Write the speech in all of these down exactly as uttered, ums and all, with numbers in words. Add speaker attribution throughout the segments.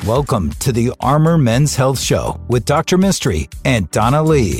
Speaker 1: Welcome to the Armor Men's Health Show with Doctor Mystery and Donna Lee.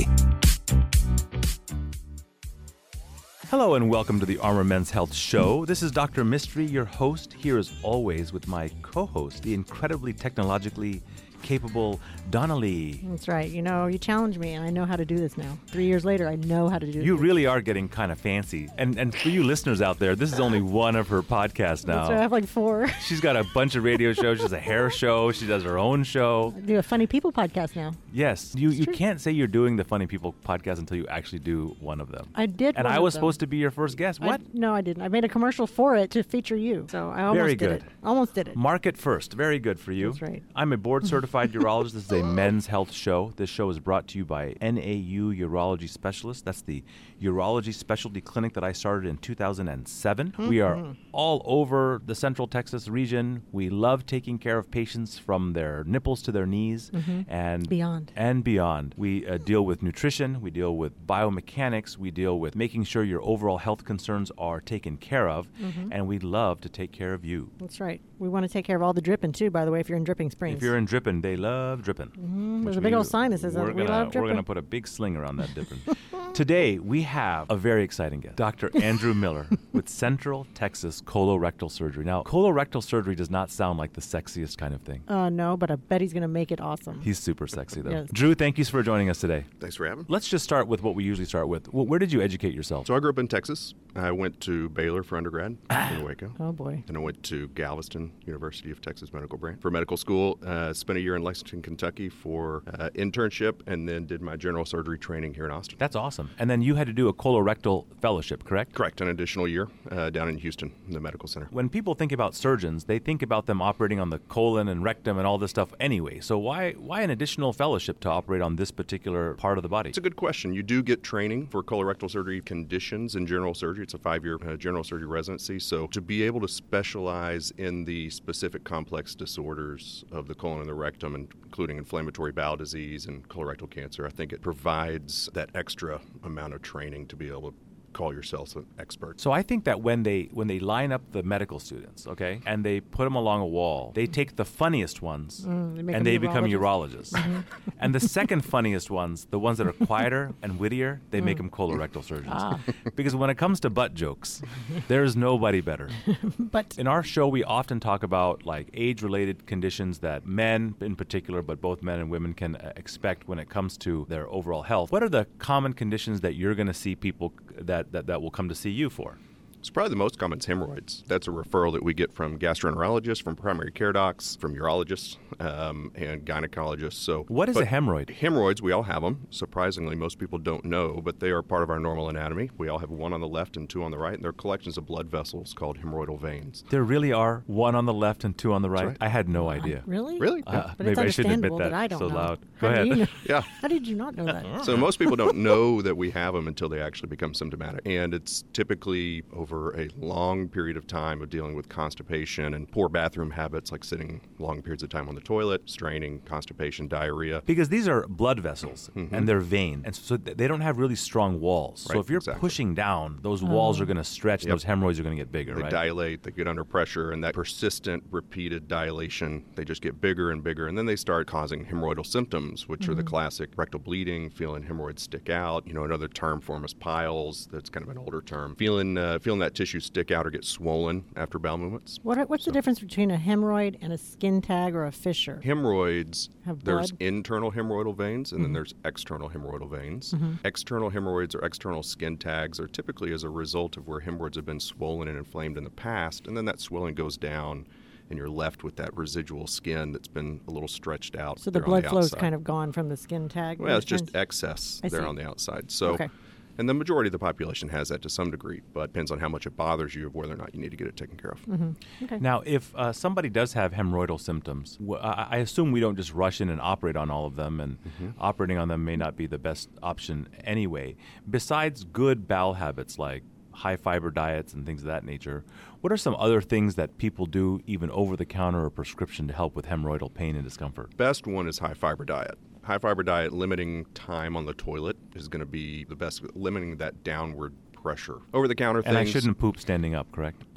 Speaker 2: Hello and welcome to the Armor Men's Health Show. This is Doctor Mystery, your host, here as always with my co-host, the incredibly technologically capable Donna Lee.
Speaker 3: That's right. You know, you challenge me, and I know how to do this now. Three years later, I know how to do this.
Speaker 2: You really are getting kind of fancy. And and for you listeners out there, this is only one of her podcasts now.
Speaker 3: That's right. I have like four.
Speaker 2: She's got a bunch of radio shows. She has a hair show. She does her own show.
Speaker 3: I do a Funny People podcast now.
Speaker 2: Yes. You you can't say you're doing the Funny People podcast until you actually do one of them.
Speaker 3: I did
Speaker 2: And
Speaker 3: one
Speaker 2: I
Speaker 3: of
Speaker 2: was
Speaker 3: them.
Speaker 2: supposed to be your first guest. What?
Speaker 3: I, no, I didn't. I made a commercial for it to feature you. So I almost
Speaker 2: Very
Speaker 3: did
Speaker 2: good.
Speaker 3: it. Almost did it.
Speaker 2: Market first. Very good for you.
Speaker 3: That's right.
Speaker 2: I'm a board-certified urologist. This is a men's health show. This show is brought to you by N A U Urology Specialists. That's the urology specialty clinic that I started in two thousand seven. Mm-hmm. We are all over the Central Texas region. We love taking care of patients from their nipples to their knees
Speaker 3: mm-hmm.
Speaker 2: and
Speaker 3: beyond.
Speaker 2: And beyond. We uh, deal with nutrition. We deal with biomechanics. We deal with making sure your overall health concerns are taken care of. Mm-hmm. And we love to take care of you.
Speaker 3: That's right. We want to take care of all the dripping, too, by the way, if you're in Dripping Springs.
Speaker 2: If you're in Dripping, they love dripping.
Speaker 3: Mm-hmm. There's a big old sign that says,
Speaker 2: we're
Speaker 3: we
Speaker 2: gonna,
Speaker 3: love dripping.
Speaker 2: We're going to put a big sling around that dripping. Today, we have a very exciting guest, Doctor Andrew Miller with Central Texas Colorectal Surgery. Now, colorectal surgery does not sound like the sexiest kind of thing.
Speaker 3: Uh, no, but I bet he's going to make it awesome.
Speaker 2: He's super sexy, though.
Speaker 3: Yes.
Speaker 2: Drew, thank you for joining us today.
Speaker 4: Thanks for having me.
Speaker 2: Let's just start with what we usually start with. Well, where did you educate yourself?
Speaker 4: So I grew up in Texas. I went to Baylor for undergrad in Waco.
Speaker 3: Oh, boy.
Speaker 4: Then I went to Galveston, University of Texas Medical Branch for medical school. Uh, spent a year in Lexington, Kentucky for uh, internship, and then did my general surgery training here in Austin.
Speaker 2: That's awesome. And then you had to do a colorectal fellowship, correct?
Speaker 4: Correct, an additional year uh, down in Houston, in the medical center.
Speaker 2: When people think about surgeons, they think about them operating on the colon and rectum and all this stuff anyway. So why why an additional fellowship to operate on this particular part of the body?
Speaker 4: It's a good question. You do get training for colorectal surgery conditions in general surgery. It's a five-year uh, general surgery residency. So to be able to specialize in the specific complex disorders of the colon and the rectum, including inflammatory bowel disease and colorectal cancer, I think it provides that extra amount of training to be able to call yourself an expert.
Speaker 2: So I think that when they when they line up the medical students, okay, and they put them along a wall, they take the funniest ones
Speaker 3: Mm, they make
Speaker 2: and
Speaker 3: them
Speaker 2: they become
Speaker 3: urologists.
Speaker 2: urologists. And the second funniest ones, the ones that are quieter and wittier, they make them colorectal surgeons.
Speaker 3: Ah.
Speaker 2: Because when it comes to butt jokes, there's nobody better.
Speaker 3: But
Speaker 2: In our show, we often talk about like age-related conditions that men in particular, but both men and women can uh, expect when it comes to their overall health. What are the common conditions that you're going to see people that, that, that will come to see you for?
Speaker 4: It's probably the most common is hemorrhoids. That's a referral that we get from gastroenterologists, from primary care docs, from urologists, um, and gynecologists. So,
Speaker 2: What is
Speaker 4: but
Speaker 2: a hemorrhoid?
Speaker 4: Hemorrhoids, we all have them. Surprisingly, most people don't know, but they are part of our normal anatomy. We all have one on the left and two on the right, and they're collections of blood vessels called hemorrhoidal veins.
Speaker 2: There really are one on the left and two on the right?
Speaker 4: right.
Speaker 2: I had no idea.
Speaker 3: really?
Speaker 4: Really?
Speaker 2: Uh,
Speaker 3: But
Speaker 2: maybe I
Speaker 3: it's
Speaker 2: shouldn't admit
Speaker 3: understandable
Speaker 2: that,
Speaker 3: that I don't
Speaker 2: so
Speaker 3: know.
Speaker 2: loud.
Speaker 3: How
Speaker 2: Go
Speaker 3: do
Speaker 2: ahead.
Speaker 3: you know?
Speaker 4: Yeah.
Speaker 3: How did you not know that?
Speaker 4: So most people don't know that we have them until they actually become symptomatic. And it's typically over a long period of time of dealing with constipation and poor bathroom habits, like sitting long periods of time on the toilet, straining, constipation, diarrhea.
Speaker 2: Because these are blood vessels
Speaker 4: Mhm.
Speaker 2: and they're vein, and so th- they don't have really strong walls. So
Speaker 4: Right,
Speaker 2: if you're
Speaker 4: exactly.
Speaker 2: pushing down, those walls are going to stretch, and
Speaker 4: Yep.
Speaker 2: those hemorrhoids are going to get bigger,
Speaker 4: They
Speaker 2: right?
Speaker 4: dilate, they get under pressure, and that persistent, repeated dilation, they just get bigger and bigger, and then they start causing hemorrhoidal symptoms, which are the classic rectal bleeding, feeling hemorrhoids stick out. You know, another term for them is piles. That's kind of an older term. Feeling uh, feeling that tissue stick out or get swollen after bowel movements.
Speaker 3: What are, what's the difference between a hemorrhoid and a skin tag or a fissure?
Speaker 4: Hemorrhoids,
Speaker 3: Have
Speaker 4: there's
Speaker 3: blood?
Speaker 4: internal hemorrhoidal veins, and then there's external hemorrhoidal veins. External hemorrhoids or external skin tags are typically as a result of where hemorrhoids have been swollen and inflamed in the past, and then that swelling goes down, and you're left with that residual skin that's been a little stretched out.
Speaker 3: So the
Speaker 4: there on
Speaker 3: blood flow's
Speaker 4: outside.
Speaker 3: kind of gone from the skin tag?
Speaker 4: Well, it's just
Speaker 3: and-
Speaker 4: excess
Speaker 3: I
Speaker 4: there
Speaker 3: see.
Speaker 4: on the outside. So,
Speaker 3: Okay.
Speaker 4: and the majority of the population has that to some degree, but depends on how much it bothers you of whether or not you need to get it taken care of.
Speaker 3: Okay.
Speaker 2: Now, if uh, somebody does have hemorrhoidal symptoms, w- I I assume we don't just rush in and operate on all of them, and operating on them may not be the best option anyway. Besides good bowel habits like high fiber diets and things of that nature, what are some other things that people do even over the counter or prescription to help with hemorrhoidal pain and discomfort?
Speaker 4: Best one is high fiber diet. High fiber diet, limiting time on the toilet is going to be the best, limiting that downward pressure. Over the counter
Speaker 2: And
Speaker 4: things.
Speaker 2: I shouldn't poop standing up, correct?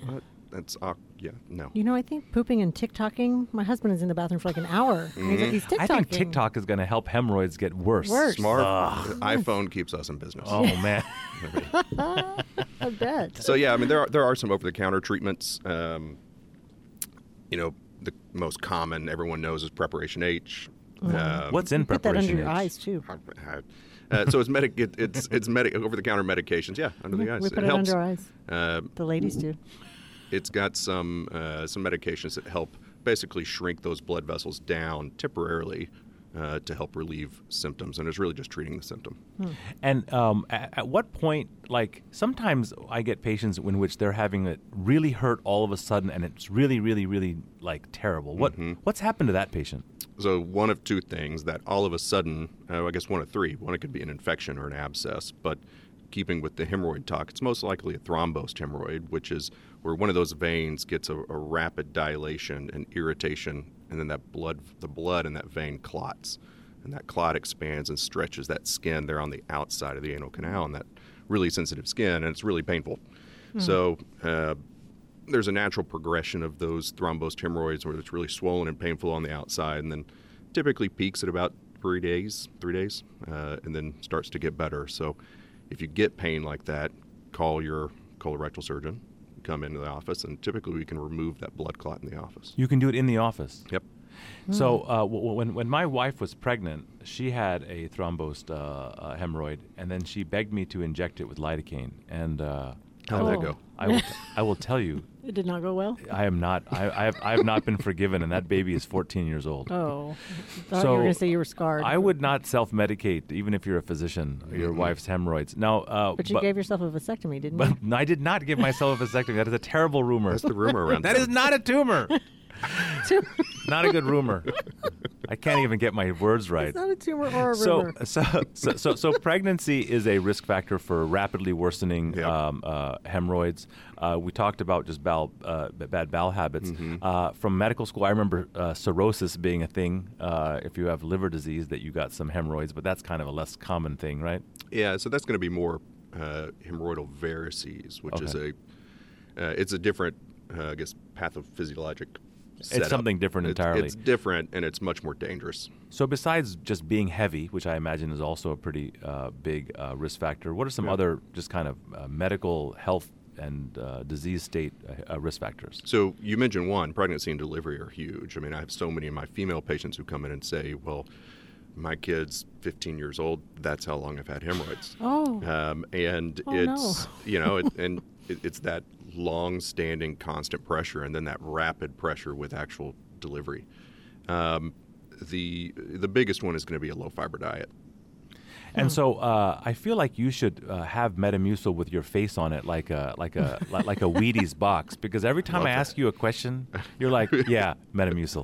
Speaker 4: that's uh, yeah, no.
Speaker 3: You know, I think pooping and TikToking, my husband is in the bathroom for like an hour.
Speaker 4: Mm-hmm.
Speaker 3: He's, he's TikToking.
Speaker 2: I think TikTok is going to help hemorrhoids get worse.
Speaker 3: Worse.
Speaker 4: Smart.
Speaker 2: Ugh.
Speaker 4: The iPhone keeps us in business.
Speaker 2: Oh, man.
Speaker 3: I bet.
Speaker 4: So yeah, I mean there are there are some over-the-counter treatments. Um, you know, the most common everyone knows is Preparation H.
Speaker 3: Mm-hmm.
Speaker 4: Um,
Speaker 2: What's in
Speaker 3: Put that under
Speaker 2: Preparation
Speaker 3: your
Speaker 2: H?
Speaker 3: eyes, too.
Speaker 4: uh, so it's medic. It, it's it's medic over-the-counter medications. Yeah, under the eyes.
Speaker 3: We put it,
Speaker 4: helps.
Speaker 3: under our eyes.
Speaker 4: Uh,
Speaker 3: The ladies do.
Speaker 4: It's got some uh, some medications that help basically shrink those blood vessels down temporarily uh, to help relieve symptoms, and it's really just treating the symptom.
Speaker 2: And um, at, at what point, like, sometimes I get patients in which they're having it really hurt all of a sudden, and it's really, really, really, like, terrible. What
Speaker 4: Mm-hmm.
Speaker 2: What's happened to that patient?
Speaker 4: So one of two things, that all of a sudden, uh, I guess one of three. One, it could be an infection or an abscess, but keeping with the hemorrhoid talk, it's most likely a thrombosed hemorrhoid, which is where one of those veins gets a, a rapid dilation and irritation, and then that blood, the blood in that vein clots, and that clot expands and stretches that skin there on the outside of the anal canal, and that really sensitive skin, and it's really painful. So uh, there's a natural progression of those thrombosed hemorrhoids where it's really swollen and painful on the outside, and then typically peaks at about three days, three days, uh, and then starts to get better. So if you get pain like that, call your colorectal surgeon, come into the office, and typically we can remove that blood clot in the office.
Speaker 2: You can do it in the office.
Speaker 4: Yep.
Speaker 2: So uh, w- w- when when my wife was pregnant, she had a thrombosed uh, uh, hemorrhoid, and then she begged me to inject it with lidocaine. And uh,
Speaker 4: How'd
Speaker 3: Oh.
Speaker 4: that go?
Speaker 2: I will, t- I will tell you,
Speaker 3: It did not go well.
Speaker 2: I am not. I, I have. I have not been forgiven, and that baby is fourteen years old.
Speaker 3: Oh, thought
Speaker 2: So,
Speaker 3: you were going to say you were scarred.
Speaker 2: I would not self-medicate, even if you're a physician. Your wife's hemorrhoids. Now, uh,
Speaker 3: But you gave yourself a vasectomy, didn't
Speaker 2: But
Speaker 3: you?
Speaker 2: I did not give myself a vasectomy. That is a terrible rumor.
Speaker 4: That's the rumor around
Speaker 2: That
Speaker 4: town.
Speaker 2: is not a tumor. Not a good rumor. I can't even get my words right.
Speaker 3: It's not a tumor or a
Speaker 2: So,
Speaker 3: rumor.
Speaker 2: so, so, so, so, pregnancy is a risk factor for rapidly worsening
Speaker 4: Yep.
Speaker 2: um, uh, hemorrhoids. Uh, we talked about just bowel, uh, b- bad bowel habits.
Speaker 4: Mm-hmm.
Speaker 2: Uh, from medical school, I remember uh, cirrhosis being a thing. Uh, if you have liver disease, that you got some hemorrhoids, but that's kind of a less common thing, right?
Speaker 4: Yeah, so that's going to be more uh, hemorrhoidal varices, which is a
Speaker 2: Okay.
Speaker 4: uh, it's a different, uh, I guess, pathophysiologic.
Speaker 2: It's
Speaker 4: setup.
Speaker 2: something different
Speaker 4: It's-
Speaker 2: entirely.
Speaker 4: It's different, and it's much more dangerous.
Speaker 2: So besides just being heavy, which I imagine is also a pretty uh, big uh, risk factor, what are some
Speaker 4: Yeah.
Speaker 2: other just kind of uh, medical health and uh, disease state uh, risk factors?
Speaker 4: So you mentioned one, pregnancy and delivery are huge. I mean, I have so many of my female patients who come in and say, well, my kid's fifteen years old, that's how long I've had hemorrhoids.
Speaker 3: Oh.
Speaker 4: Um, and
Speaker 3: Oh,
Speaker 4: it's,
Speaker 3: no.
Speaker 4: you know, it, and it, it's that long-standing constant pressure and then that rapid pressure with actual delivery. Um, the the biggest one is going to be a low-fiber diet.
Speaker 2: And so uh, I feel like you should uh, have Metamucil with your face on it, like a like a like, like a Wheaties box, because every time
Speaker 4: Love
Speaker 2: I
Speaker 4: that.
Speaker 2: ask you a question, you're like, yeah, Metamucil.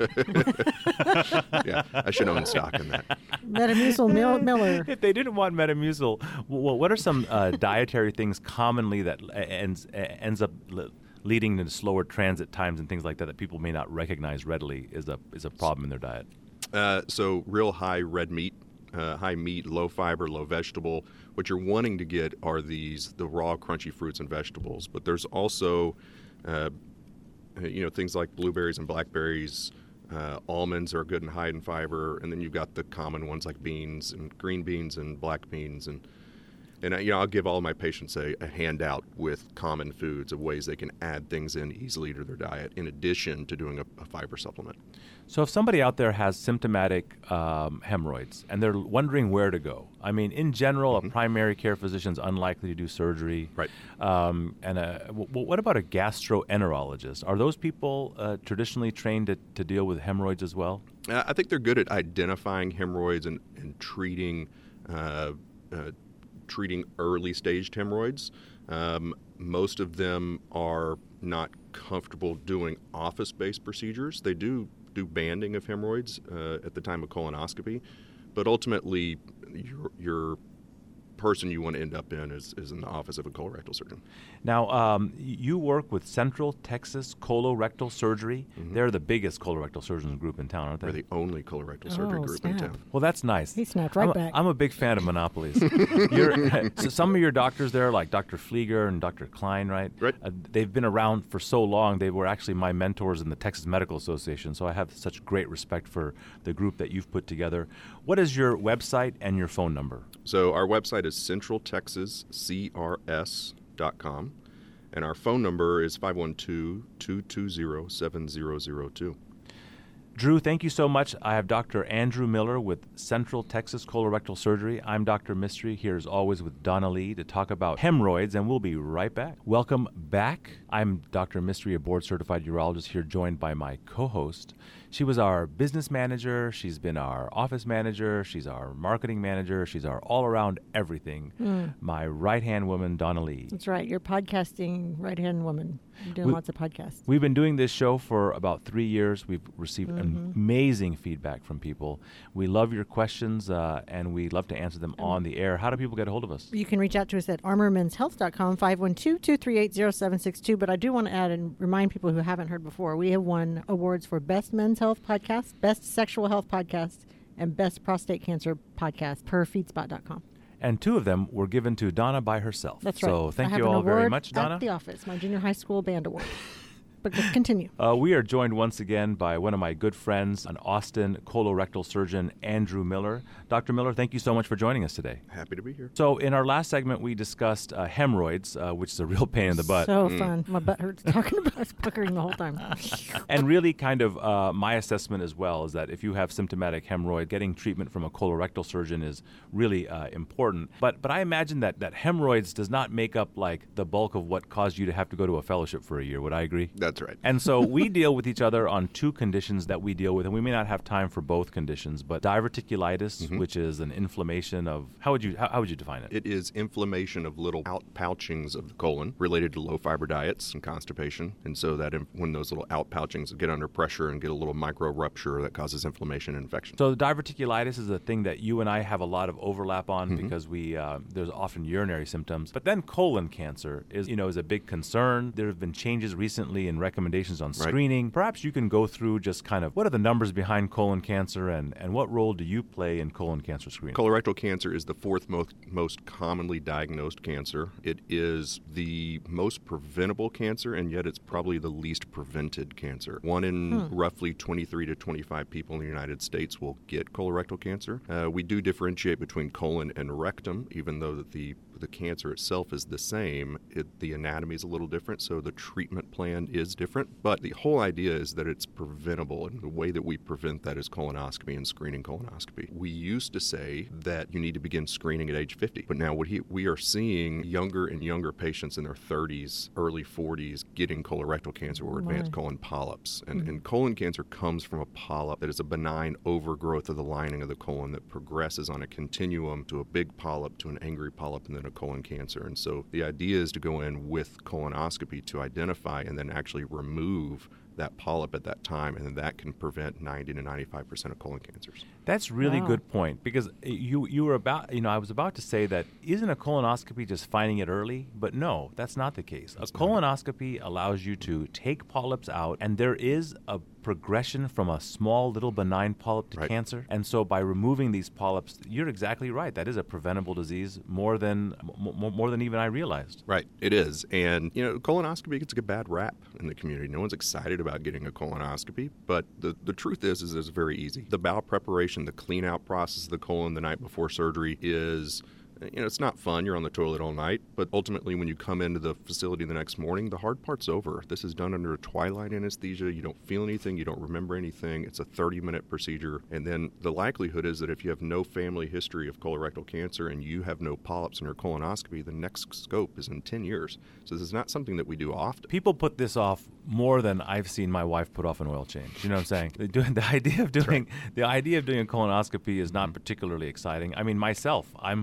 Speaker 4: Yeah, I should own stock in that.
Speaker 3: Metamucil Mil- Miller.
Speaker 2: If they didn't want Metamucil, well, what are some uh, dietary things commonly that uh, ends uh, ends up le- leading to slower transit times and things like that that people may not recognize readily is a is a problem in their diet?
Speaker 4: Uh, so real high red meat, uh, high meat, low fiber, low vegetable. What you're wanting to get are these the raw, crunchy fruits and vegetables. But there's also, uh, you know, things like blueberries and blackberries. Uh, almonds are good and high in fiber, and then you've got the common ones like beans and green beans and black beans and. And I, you know, I'll give all my patients a, a handout with common foods of ways they can add things in easily to their diet, in addition to doing a, a fiber supplement.
Speaker 2: So if somebody out there has symptomatic um, hemorrhoids and they're wondering where to go, I mean, in general, a primary care physician is unlikely to do surgery.
Speaker 4: Right.
Speaker 2: Um, and a, w- w- what about a gastroenterologist? Are those people uh, traditionally trained to, to deal with hemorrhoids as well?
Speaker 4: Uh, I think they're good at identifying hemorrhoids and, and treating uh, uh, treating early staged hemorrhoids. Um, most of them are not comfortable doing office-based procedures. They do do banding of hemorrhoids uh, at the time of colonoscopy, but ultimately your, your person you want to end up in is, is in the office of a colorectal surgeon.
Speaker 2: Now, um, you work with Central Texas Colorectal Surgery. Mm-hmm. They're the biggest colorectal surgeons group in town, aren't they?
Speaker 4: We're the only colorectal surgery
Speaker 3: Oh,
Speaker 4: group
Speaker 3: snap.
Speaker 4: in town.
Speaker 2: Well, that's nice.
Speaker 3: He snapped right
Speaker 2: I'm a,
Speaker 3: back.
Speaker 2: I'm a big fan of monopolies. You're, so some of your doctors there, like Doctor Flieger and Doctor Klein, right?
Speaker 4: Right.
Speaker 2: Uh, they've been around for so long. They were actually my mentors in the Texas Medical Association, so I have such great respect for the group that you've put together. What is your website and your phone number?
Speaker 4: So our website is central texas c r s dot com, and our phone number is five one two, two two zero, seven zero zero two.
Speaker 2: Drew, thank you so much. I have Doctor Andrew Miller with Central Texas Colorectal Surgery. I'm Doctor Mystery, here as always with Donna Lee to talk about hemorrhoids, and we'll be right back. Welcome back. I'm Doctor Mystery, a board-certified urologist, here joined by my co-host. She was our business manager. She's been our office manager. She's our marketing manager. She's our all-around everything. Mm. My right-hand woman, Donna Lee.
Speaker 3: That's right. You're podcasting right-hand woman. You're doing
Speaker 2: we,
Speaker 3: lots of podcasts.
Speaker 2: We've been doing this show for about three years. We've received
Speaker 3: mm-hmm.
Speaker 2: amazing feedback from people. We love your questions, uh, and we love to answer them mm-hmm. on the air. How do people get a hold of us?
Speaker 3: You can reach out to us at armor men's health dot com, five one two, two three eight, zero seven six two. But I do want to add and remind people who haven't heard before, we have won awards for Best Men's Health Podcast, Best Sexual Health Podcast, and Best Prostate Cancer Podcast per feedspot dot com.
Speaker 2: And two of them were given to Donna by herself.
Speaker 3: That's right.
Speaker 2: So thank
Speaker 3: I have
Speaker 2: you
Speaker 3: an
Speaker 2: all very
Speaker 3: award
Speaker 2: much, Donna.
Speaker 3: At the office, my junior high school band award. But let's continue.
Speaker 2: Uh, we are joined once again by one of my good friends, an Austin colorectal surgeon, Andrew Miller. Doctor Miller, thank you so much for joining us today.
Speaker 4: Happy to be here.
Speaker 2: So in our last segment, we discussed uh, hemorrhoids, uh, which is a real pain in the butt.
Speaker 3: So mm. fun. My butt hurts talking about it. I was puckering the whole time.
Speaker 2: And really kind of uh, my assessment as well is that if you have symptomatic hemorrhoid, getting treatment from a colorectal surgeon is really uh, important. But but I imagine that, that hemorrhoids does not make up like the bulk of what caused you to have to go to a fellowship for a year. Would I agree?
Speaker 4: That's right.
Speaker 2: And so we deal with each other on two conditions that we deal with, and we may not have time for both conditions, but diverticulitis, mm-hmm. which is an inflammation of, how would you how, how would you define it?
Speaker 4: It is inflammation of little outpouchings of the colon related to low fiber diets and constipation. And so that in, when those little outpouchings get under pressure and get a little micro rupture, that causes inflammation and infection.
Speaker 2: So the diverticulitis is a thing that you and I have a lot of overlap on
Speaker 4: mm-hmm.
Speaker 2: because we uh, there's often urinary symptoms. But then colon cancer is, you know, is a big concern. There have been changes recently in recommendations on screening. Right. Perhaps you can go through just kind of what are the numbers behind colon cancer and, and what role do you play in colon cancer screening?
Speaker 4: Colorectal cancer is the fourth most, most commonly diagnosed cancer. It is the most preventable cancer, and yet it's probably the least prevented cancer. One in hmm. roughly twenty-three to twenty-five people in the United States will get colorectal cancer. Uh, we do differentiate between colon and rectum, even though that the the cancer itself is the same. It, the anatomy is a little different, so the treatment plan is different. But the whole idea is that it's preventable, and the way that we prevent that is colonoscopy and screening colonoscopy. We used to say that you need to begin screening at age fifty, but now what he, we are seeing younger and younger patients in their thirties, early forties getting colorectal cancer or advanced
Speaker 3: Right.
Speaker 4: colon polyps. And,
Speaker 3: Mm-hmm.
Speaker 4: and colon cancer comes from a polyp that is a benign overgrowth of the lining of the colon that progresses on a continuum to a big polyp, to an angry polyp, and then a colon cancer. And so the idea is to go in with colonoscopy to identify and then actually remove that polyp at that time, and then that can prevent ninety to ninety-five percent of colon cancers.
Speaker 2: That's really
Speaker 3: Wow.
Speaker 2: good point, because you you were about, you know, I was about to say that isn't a colonoscopy just finding it early? But no, that's not the case.
Speaker 4: That's
Speaker 2: a
Speaker 4: not.
Speaker 2: colonoscopy allows you to take polyps out, and there is a progression from a small little benign polyp to
Speaker 4: Right.
Speaker 2: cancer. And so by removing these polyps, you're exactly right. That is a preventable disease more than m- m- more than even I realized.
Speaker 4: Right, it is. And, you know, colonoscopy gets a bad rap in the community. No one's excited about getting a colonoscopy, but the, the truth is, is it's very easy. The bowel preparation, the clean out process of the colon the night before surgery is, you know, it's not fun. You're on the toilet all night, but ultimately when you come into the facility the next morning, the hard part's over. This is done under a twilight anesthesia. You don't feel anything. You don't remember anything. It's a thirty-minute procedure. And then the likelihood is that if you have no family history of colorectal cancer and you have no polyps in your colonoscopy, the next scope is in ten years. So this is not something that we do often.
Speaker 2: People put this off more than I've seen my wife put off an oil change. You know what I'm saying? The, doing, the idea of doing
Speaker 4: right.
Speaker 2: the idea of doing a colonoscopy is not particularly exciting. I mean, myself, I'm forty-six.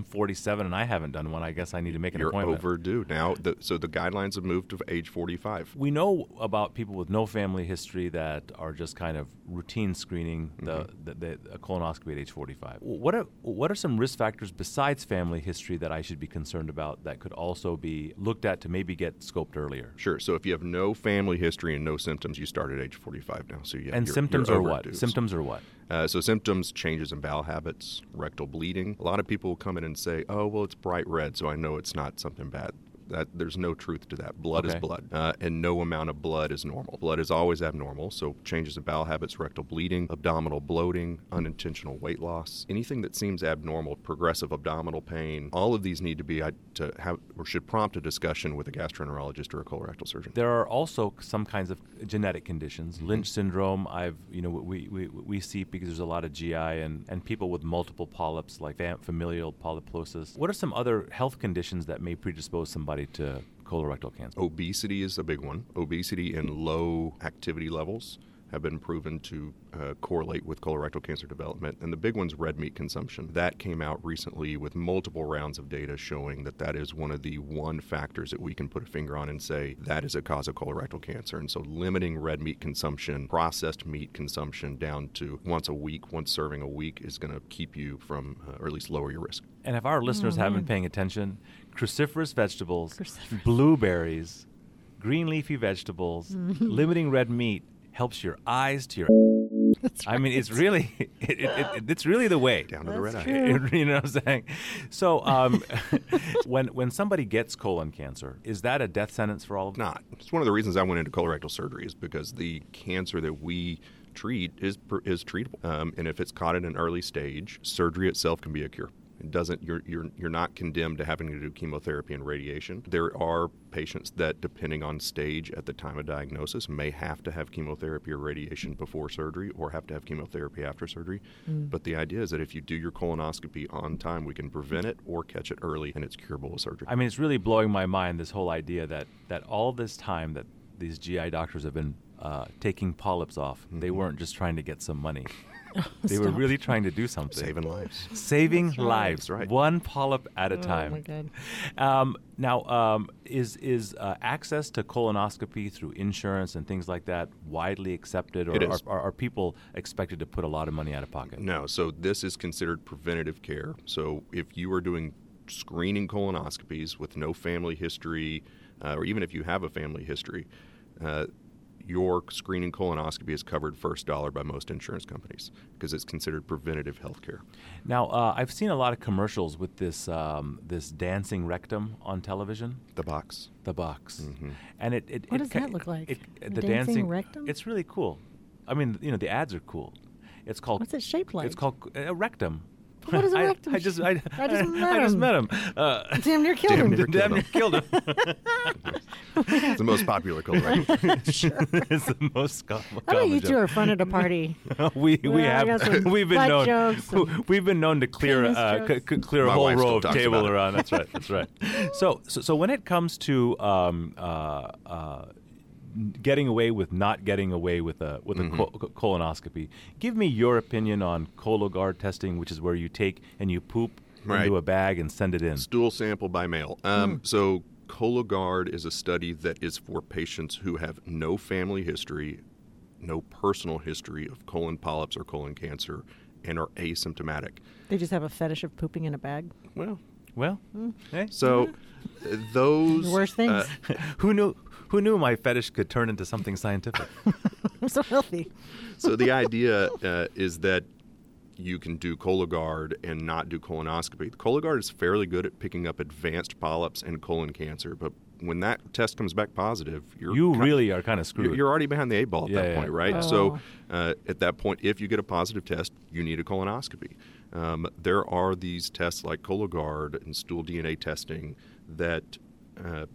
Speaker 2: forty-seven and I haven't done one. I guess I need to make an
Speaker 4: You're
Speaker 2: appointment.
Speaker 4: overdue now. The, so the guidelines have moved to age forty-five.
Speaker 2: We know about people with no family history that are just kind of routine screening the, mm-hmm. the, the a colonoscopy at age forty-five. What are what are some risk factors besides family history that I should be concerned about that could also be looked at to maybe get scoped earlier?
Speaker 4: Sure. So if you have no family history and no symptoms, you start at age forty-five now. So yeah,
Speaker 2: and
Speaker 4: you're,
Speaker 2: symptoms
Speaker 4: you're
Speaker 2: are
Speaker 4: overdue.
Speaker 2: what? Symptoms are what?
Speaker 4: Uh, so symptoms, changes in bowel habits, rectal bleeding. A lot of people come in and say, oh, well, it's bright red, so I know it's not something bad. That there's no truth to that. Blood
Speaker 2: okay.
Speaker 4: is blood, uh, and no amount of blood is normal. Blood is always abnormal, so changes in bowel habits, rectal bleeding, abdominal bloating, unintentional weight loss, anything that seems abnormal, progressive abdominal pain, all of these need to be uh, to have or should prompt a discussion with a gastroenterologist or a colorectal surgeon.
Speaker 2: There are also some kinds of genetic conditions. Mm-hmm. Lynch syndrome, I've you know we, we we see because there's a lot of G I and, and people with multiple polyps like fam- familial polyposis. What are some other health conditions that may predispose somebody to colorectal cancer?
Speaker 4: Obesity is a big one. Obesity and low activity levels have been proven to uh, correlate with colorectal cancer development. And the big one's red meat consumption. That came out recently with multiple rounds of data showing that that is one of the one factors that we can put a finger on and say that is a cause of colorectal cancer. And so limiting red meat consumption, processed meat consumption down to once a week, once serving a week is going to keep you from, uh, or at least lower your risk.
Speaker 2: And if our listeners mm-hmm. haven't been paying attention, cruciferous vegetables, cruciferous. blueberries, green leafy vegetables, mm-hmm. limiting red meat helps your eyes to your. That's right. I mean, it's really, it, it, it, it's really the way
Speaker 4: down to
Speaker 3: That's
Speaker 4: the red
Speaker 3: true.
Speaker 4: eye.
Speaker 2: You know what I'm saying? So, um, when when somebody gets colon cancer, is that a death sentence for all of them?
Speaker 4: Not. It's one of the reasons I went into colorectal surgery is because the cancer that we treat is is treatable, um, and if it's caught at an early stage, surgery itself can be a cure. It doesn't. You're you're you're not condemned to having to do chemotherapy and radiation. There are patients that, depending on stage at the time of diagnosis, may have to have chemotherapy or radiation before surgery, or have to have chemotherapy after surgery. Mm. But the idea is that if you do your colonoscopy on time, we can prevent it or catch it early, and it's curable with surgery.
Speaker 2: I mean, it's really blowing my mind, this whole idea that that all this time that these G I doctors have been uh, taking polyps off, mm-hmm. they weren't just trying to get some money. They
Speaker 3: Stop.
Speaker 2: were really trying to do something.
Speaker 4: Saving lives.
Speaker 2: Saving
Speaker 3: That's right.
Speaker 2: lives.
Speaker 4: That's right.
Speaker 2: One polyp at a
Speaker 3: Oh,
Speaker 2: time.
Speaker 3: my God.
Speaker 2: Um, now, um, is is uh, access to colonoscopy through insurance and things like that widely accepted, or
Speaker 4: It
Speaker 2: are,
Speaker 4: is.
Speaker 2: are, are people expected to put a lot of money out of pocket?
Speaker 4: No. So this is considered preventative care. So if you are doing screening colonoscopies with no family history, uh, or even if you have a family history, uh, your screening colonoscopy is covered first dollar by most insurance companies because it's considered preventative health care.
Speaker 2: Now, uh, I've seen a lot of commercials with this um, this dancing rectum on television.
Speaker 4: The box.
Speaker 2: The box.
Speaker 4: Mm-hmm.
Speaker 2: And it, it
Speaker 3: What
Speaker 2: it
Speaker 3: does
Speaker 2: ki-
Speaker 3: that look like?
Speaker 2: It,
Speaker 3: A
Speaker 2: the
Speaker 3: dancing rectum?
Speaker 2: It's really cool. I mean, you know, the ads are cool. It's called.
Speaker 3: What's it shaped like?
Speaker 2: It's called a rectum.
Speaker 3: What is a
Speaker 2: I,
Speaker 3: rectum?
Speaker 2: I just I,
Speaker 3: I just met
Speaker 2: I just
Speaker 3: him.
Speaker 2: met him. Uh,
Speaker 3: Damn near killed
Speaker 4: Damn
Speaker 3: him.
Speaker 4: near
Speaker 2: damn near killed him.
Speaker 4: It's the most popular colorectal.
Speaker 3: Sure.
Speaker 2: It's the most common.
Speaker 3: I bet you two are fun at a party.
Speaker 2: we we
Speaker 3: Well, I got
Speaker 2: have
Speaker 3: some
Speaker 2: we've been
Speaker 3: butt
Speaker 2: known
Speaker 3: jokes and
Speaker 2: we've been known to clear
Speaker 3: penis
Speaker 2: uh, c-
Speaker 3: jokes.
Speaker 2: c- clear a
Speaker 4: My
Speaker 2: whole
Speaker 4: wife
Speaker 2: row
Speaker 4: still
Speaker 2: of
Speaker 4: talks
Speaker 2: table
Speaker 4: about it.
Speaker 2: around. That's right. That's right. So so so when it comes to um, uh, uh, getting away with not getting away with a with
Speaker 4: Mm-hmm.
Speaker 2: a col- colonoscopy, give me your opinion on Cologuard testing, which is where you take and you poop
Speaker 4: Right.
Speaker 2: into a bag and send it in.
Speaker 4: Stool sample by mail. Um, So Cologuard is a study that is for patients who have no family history, no personal history of colon polyps or colon cancer, and are asymptomatic.
Speaker 3: They just have a fetish of pooping in a bag.
Speaker 4: Well,
Speaker 2: Well, hey,
Speaker 4: so uh, those
Speaker 3: Worst things.
Speaker 4: uh,
Speaker 2: who knew who knew my fetish could turn into something scientific?
Speaker 3: I'm so healthy.
Speaker 4: so the idea uh, is that you can do Cologuard and not do colonoscopy. Cologuard is fairly good at picking up advanced polyps and colon cancer, but when that test comes back positive, you're
Speaker 2: You
Speaker 4: kind-
Speaker 2: really are kind of screwed.
Speaker 4: You're, you're already behind the eight ball at
Speaker 2: Yeah,
Speaker 4: that
Speaker 2: yeah.
Speaker 4: point, right?
Speaker 3: Oh.
Speaker 4: So uh, at that point, if you get a positive test, you need a colonoscopy. Um, there are these tests like Cologuard and stool D N A testing that uh,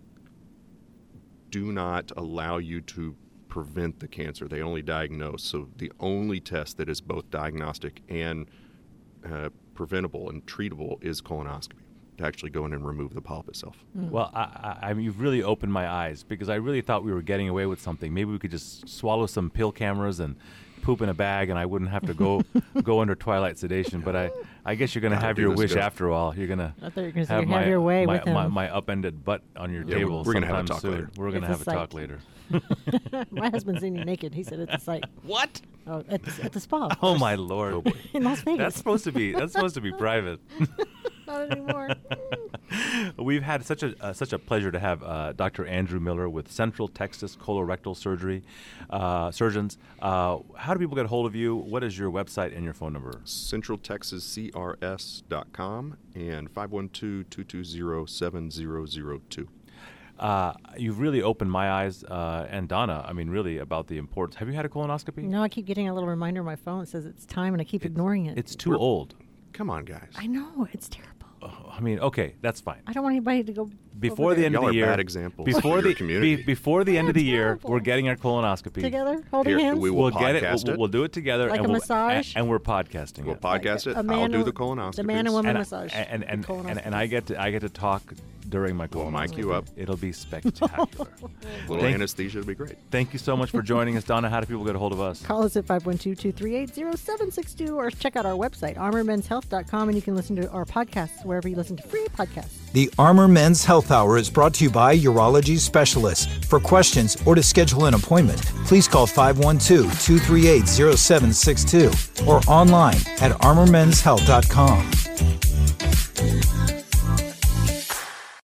Speaker 4: do not allow you to prevent the cancer. They only diagnose. So the only test that is both diagnostic and uh, preventable and treatable is colonoscopy, to actually go in and remove the polyp itself.
Speaker 2: Well, I, I, I mean, you've really opened my eyes because I really thought we were getting away with something. Maybe we could just swallow some pill cameras and poop in a bag, and I wouldn't have to go go under twilight sedation. But I, I guess you're going to
Speaker 4: Gotta
Speaker 2: have
Speaker 4: do
Speaker 2: your
Speaker 4: this
Speaker 2: wish
Speaker 4: good.
Speaker 2: after all. You're going to
Speaker 3: I thought you were going to
Speaker 2: have
Speaker 3: say
Speaker 2: my,
Speaker 3: have your way
Speaker 2: my,
Speaker 3: with him.
Speaker 2: my, my upended butt on your
Speaker 4: Yeah,
Speaker 2: table
Speaker 4: we're gonna have a
Speaker 2: sometime
Speaker 4: talk
Speaker 2: soon.
Speaker 4: later.
Speaker 2: We're going to
Speaker 3: It's
Speaker 2: have
Speaker 3: a
Speaker 2: a talk
Speaker 3: sight.
Speaker 2: later.
Speaker 3: My husband's seen you naked. He said it's a sight.
Speaker 2: What?
Speaker 3: Oh, at the, at the spa. of
Speaker 2: Oh
Speaker 3: course,
Speaker 2: my lord!
Speaker 3: in Las Vegas.
Speaker 2: That's supposed to be that's supposed to be private.
Speaker 3: Not anymore.
Speaker 2: We've had such a uh, such a pleasure to have uh, Doctor Andrew Miller with Central Texas Colorectal Surgery uh, Surgeons. Uh, how do people get a hold of you? What is your website and your phone number?
Speaker 4: central texas c r s dot com and five one two, two two zero, seven zero zero two.
Speaker 2: Uh, you've really opened my eyes, uh, and Donna, I mean, really, about the importance. Have you had a colonoscopy?
Speaker 3: No, I keep getting a little reminder on my phone. It says it's time, and I keep ignoring it.
Speaker 2: It's too old.
Speaker 4: Come on, guys.
Speaker 3: I know. It's terrible.
Speaker 2: Oh, I mean, okay, that's fine.
Speaker 3: I don't want anybody to go
Speaker 2: Before
Speaker 3: over
Speaker 2: the
Speaker 3: there.
Speaker 2: end
Speaker 4: Y'all
Speaker 2: of
Speaker 4: are
Speaker 2: the year,
Speaker 4: bad examples
Speaker 2: before
Speaker 4: for
Speaker 2: the
Speaker 4: your community.
Speaker 2: be- before the end of the
Speaker 3: That's
Speaker 2: year,
Speaker 3: terrible.
Speaker 2: we're getting our colonoscopy.
Speaker 3: together, holding
Speaker 4: Here,
Speaker 3: hands.
Speaker 4: we will
Speaker 2: We'll get it.
Speaker 4: podcast
Speaker 2: We'll,
Speaker 4: it.
Speaker 2: we'll do it together,
Speaker 3: Like
Speaker 2: and
Speaker 3: a
Speaker 2: we'll,
Speaker 3: massage?
Speaker 2: and, and we're podcasting
Speaker 4: We'll
Speaker 2: it.
Speaker 4: podcast
Speaker 3: a
Speaker 4: it. I'll
Speaker 3: man
Speaker 4: do
Speaker 3: and-
Speaker 4: the colonoscopy.
Speaker 3: the man and woman
Speaker 2: and, I-
Speaker 3: massage.
Speaker 2: and and
Speaker 3: The
Speaker 2: and, and I get to I get to talk during my
Speaker 4: We'll mic
Speaker 2: colonoscopy.
Speaker 4: you up.
Speaker 2: It'll be spectacular.
Speaker 4: little
Speaker 2: Thank-
Speaker 4: anesthesia would be great.
Speaker 2: Thank you so much for joining us, Donna. How do people get a hold of us?
Speaker 3: Call us at five one two, two three eight, zero seven six two or check out our website, armor men's health dot com, and you can listen to our podcasts wherever you listen to free podcasts.
Speaker 1: The Armor Men's Health Hour is brought to you by Urology Specialists. For questions or to schedule an appointment, please call five one two, two three eight, zero seven six two or online at armor men's health dot com.